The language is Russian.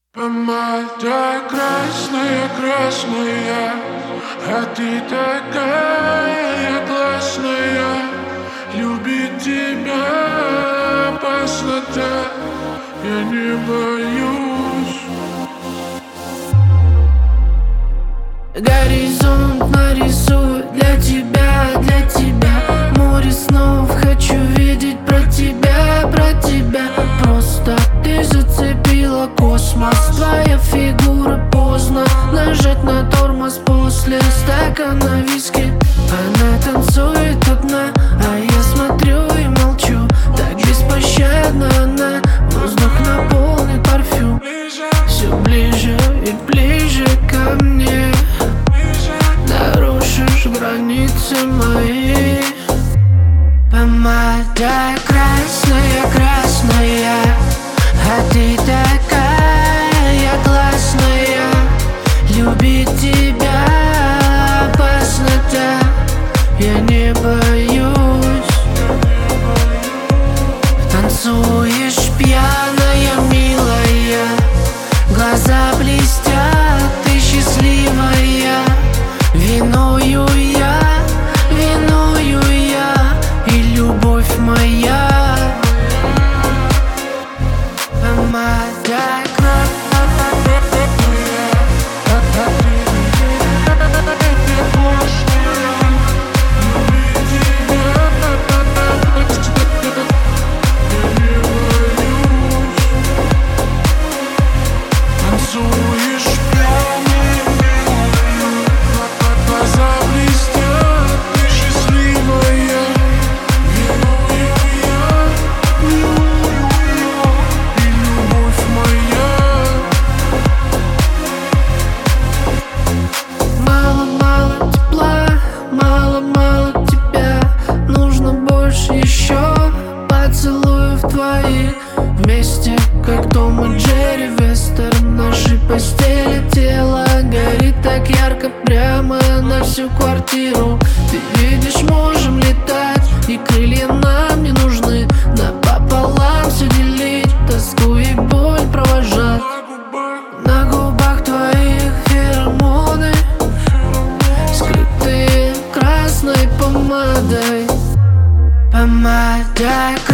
Помада красная, красная, а ты такая классная. Любить тебя опасно так, я не боюсь. Горизонт нарисую для тебя, для тебя. Море снов хочу видеть про тебя, про тебя. Просто ты зацепила космос, твоя фигура поздно. Нажать на тормоз после стакана виски. Она танцует одна, а я смотрю и молчу. Так беспощадна она, воздух наполнит парфюм. Все ближе и ближе ко мне. Нарушишь границы мои. Помада красная, красная, а ты такая классная. Любить тебя опасно так, я не боюсь. Танцуешь пьяная, милая, глаза блестят, ты счастливая. Виную я, и любовь моя. Помада вместе, как Том и Джерри Вестерн. Наши постели, тело горит так ярко, прямо на всю квартиру. Ты видишь, можем летать, и крылья нам не нужны. Напополам все делить, тоску и боль провожать. На губах твоих феромоны, скрытые красной помадой. Помада